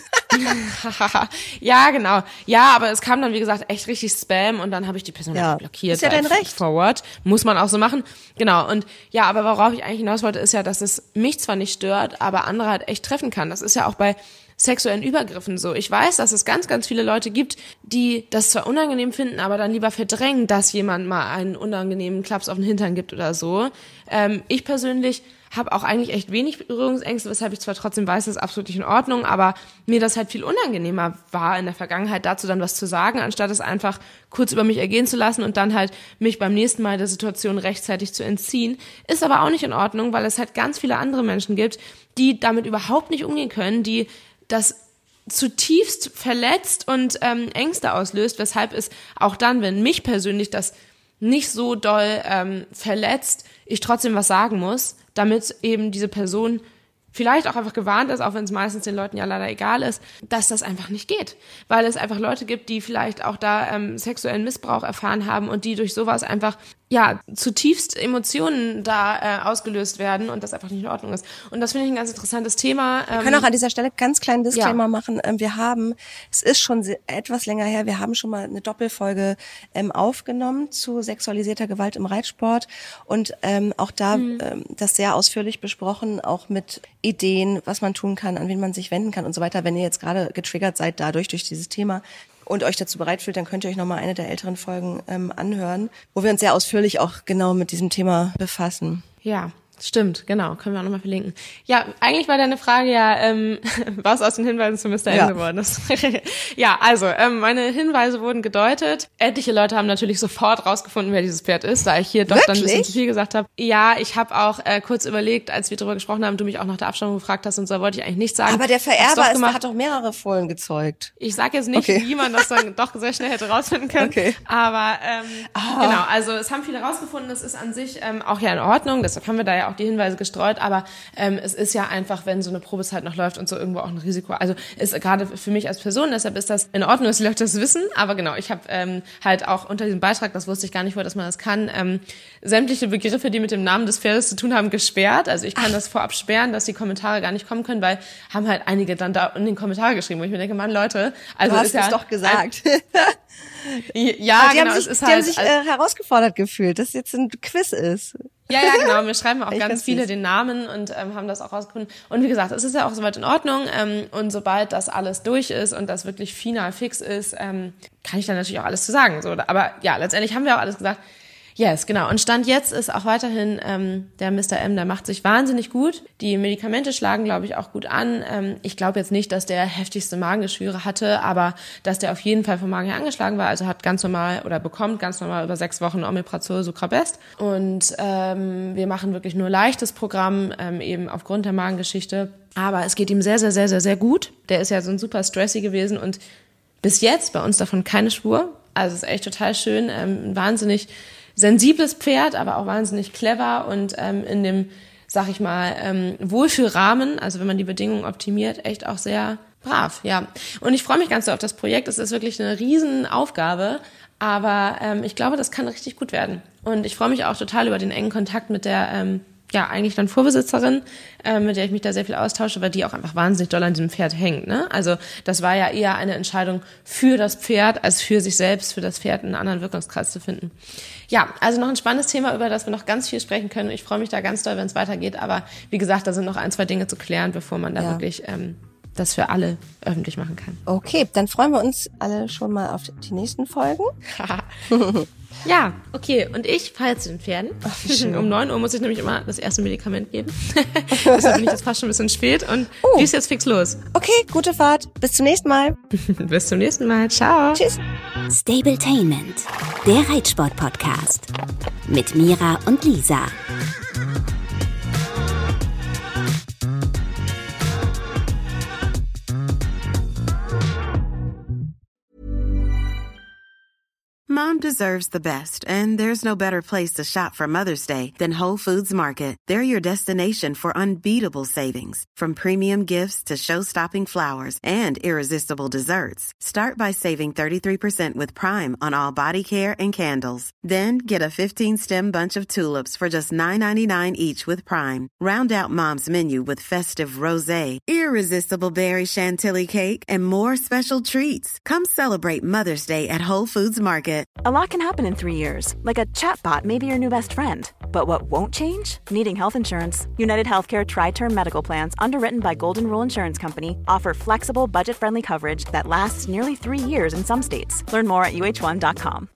Ja, genau. Ja, aber es kam dann, wie gesagt, echt richtig Spam und dann habe ich die Person Ja. einfach blockiert. Ist ja dein weil Recht. Forward. Muss man auch so machen. Genau. Und ja, aber worauf ich eigentlich hinaus wollte, ist ja, dass es mich zwar nicht stört, aber andere halt echt treffen kann. Das ist ja auch bei sexuellen Übergriffen so. Ich weiß, dass es ganz, ganz viele Leute gibt, die das zwar unangenehm finden, aber dann lieber verdrängen, dass jemand mal einen unangenehmen Klaps auf den Hintern gibt oder so. Ähm, ich persönlich habe auch eigentlich echt wenig Berührungsängste, weshalb ich zwar trotzdem weiß, das ist absolut nicht in Ordnung, aber mir das halt viel unangenehmer war in der Vergangenheit, dazu dann was zu sagen, anstatt es einfach kurz über mich ergehen zu lassen und dann halt mich beim nächsten Mal der Situation rechtzeitig zu entziehen. Ist aber auch nicht in Ordnung, weil es halt ganz viele andere Menschen gibt, die damit überhaupt nicht umgehen können, die das zutiefst verletzt und ähm, Ängste auslöst, weshalb es auch dann, wenn mich persönlich das nicht so doll ähm, verletzt, ich trotzdem was sagen muss, damit eben diese Person vielleicht auch einfach gewarnt ist, auch wenn es meistens den Leuten ja leider egal ist, dass das einfach nicht geht. Weil es einfach Leute gibt, die vielleicht auch da ähm, sexuellen Missbrauch erfahren haben und die durch sowas einfach ja zutiefst Emotionen da äh, ausgelöst werden und das einfach nicht in Ordnung ist. Und das finde ich ein ganz interessantes Thema. Wir können auch an dieser Stelle ganz kleinen Disclaimer ja. machen. Ähm, wir haben, es ist schon se- etwas länger her, wir haben schon mal eine Doppelfolge ähm, aufgenommen zu sexualisierter Gewalt im Reitsport und ähm, auch da mhm. ähm, das sehr ausführlich besprochen, auch mit Ideen, was man tun kann, an wen man sich wenden kann und so weiter. Wenn ihr jetzt gerade getriggert seid dadurch, durch dieses Thema und euch dazu bereit fühlt, dann könnt ihr euch nochmal eine der älteren Folgen ähm, anhören, wo wir uns sehr ausführlich auch genau mit diesem Thema befassen. Ja, Stimmt, genau, können wir auch nochmal verlinken. Ja, eigentlich war deine Frage ja, ähm, was aus den Hinweisen zu Mister Ja. M geworden ist. Ja, also, ähm, meine Hinweise wurden gedeutet. Etliche Leute haben natürlich sofort rausgefunden, wer dieses Pferd ist, da ich hier doch dann ein bisschen Wirklich? zu viel gesagt habe. Ja, ich habe auch äh, kurz überlegt, als wir darüber gesprochen haben, du mich auch nach der Abstammung gefragt hast und so, wollte ich eigentlich nicht sagen. Aber der Hab's Vererber doch ist, gemacht. hat doch mehrere Fohlen gezeugt. Ich sage jetzt nicht, Okay. wie man das dann doch sehr schnell hätte rausfinden können. Okay. Aber ähm, Ah. genau, also es haben viele rausgefunden, es ist an sich ähm, auch ja in Ordnung, deshalb haben wir da ja auch die Hinweise gestreut, aber ähm, es ist ja einfach, wenn so eine Probezeit noch läuft und so irgendwo auch ein Risiko, also ist gerade für mich als Person, deshalb ist das in Ordnung, dass die Leute das wissen, aber genau, ich habe ähm, halt auch unter diesem Beitrag, das wusste ich gar nicht vorher, dass man das kann, ähm, sämtliche Begriffe, die mit dem Namen des Pferdes zu tun haben, gesperrt, also ich kann Ach. das vorab sperren, dass die Kommentare gar nicht kommen können, weil haben halt einige dann da in den Kommentare geschrieben, wo ich mir denke, Mann, Leute, also Du hast ist ja es doch gesagt. Ein, ja, die genau, haben sich, es ist die halt, haben sich äh, herausgefordert gefühlt, dass jetzt ein Quiz ist. ja, ja, genau. Mir schreiben auch Ich ganz find's viele süß. den Namen und ähm, haben das auch rausgefunden. Und wie gesagt, es ist ja auch soweit in Ordnung. Ähm, und sobald das alles durch ist und das wirklich final fix ist, ähm, kann ich dann natürlich auch alles zu sagen. So, aber ja, letztendlich haben wir auch alles gesagt. Yes, genau. Und Stand jetzt ist auch weiterhin ähm, der Mister M, der macht sich wahnsinnig gut. Die Medikamente schlagen, glaube ich, auch gut an. Ähm, ich glaube jetzt nicht, dass der heftigste Magengeschwüre hatte, aber dass der auf jeden Fall vom Magen her angeschlagen war. Also hat ganz normal oder bekommt ganz normal über sechs Wochen Omeprazol Sucrabest. Und ähm, wir machen wirklich nur leichtes Programm, ähm, eben aufgrund der Magengeschichte. Aber es geht ihm sehr, sehr, sehr, sehr, sehr gut. Der ist ja so ein super Stressy gewesen und bis jetzt bei uns davon keine Spur. Also es ist echt total schön, ähm, ein wahnsinnig sensibles Pferd, aber auch wahnsinnig clever und ähm, in dem, sag ich mal, ähm, Wohlfühlrahmen, also wenn man die Bedingungen optimiert, echt auch sehr brav, ja. Und ich freue mich ganz so auf das Projekt. Es ist wirklich eine Riesenaufgabe, aber ähm, ich glaube, das kann richtig gut werden. Und ich freue mich auch total über den engen Kontakt mit der ähm, ja, eigentlich dann Vorbesitzerin, äh, mit der ich mich da sehr viel austausche, weil die auch einfach wahnsinnig doll an diesem Pferd hängt, ne? Also das war ja eher eine Entscheidung für das Pferd, als für sich selbst, für das Pferd einen anderen Wirkungskreis zu finden. Ja, also noch ein spannendes Thema, über das wir noch ganz viel sprechen können. Ich freue mich da ganz doll, wenn es weitergeht, aber wie gesagt, da sind noch ein, zwei Dinge zu klären, bevor man da Ja. wirklich ähm, das für alle öffentlich machen kann. Okay, dann freuen wir uns alle schon mal auf die nächsten Folgen. Ja, okay. Und ich fahre jetzt zu den Pferden. Ach, wie schön. Um neun Uhr muss ich nämlich immer das erste Medikament geben. Deshalb bin ich jetzt fast schon ein bisschen spät und Oh. die ist jetzt fix los. Okay, gute Fahrt. Bis zum nächsten Mal. Bis zum nächsten Mal. Ciao. Tschüss. Stabletainment, der Reitsport-Podcast mit Mira und Lisa. Mom deserves the best, and there's no better place to shop for Mother's Day than Whole Foods Market. They're your destination for unbeatable savings, from premium gifts to show-stopping flowers and irresistible desserts. Start by saving thirty-three percent with Prime on all body care and candles. Then get a fifteen-stem bunch of tulips for just nine ninety-nine each with Prime. Round out Mom's menu with festive rosé, irresistible berry chantilly cake, and more special treats. Come celebrate Mother's Day at Whole Foods Market. A lot can happen in three years, like a chatbot may be your new best friend. But what won't change? Needing health insurance. United Healthcare Tri-Term Medical Plans, underwritten by Golden Rule Insurance Company, offer flexible, budget-friendly coverage that lasts nearly three years in some states. Learn more at U H one dot com.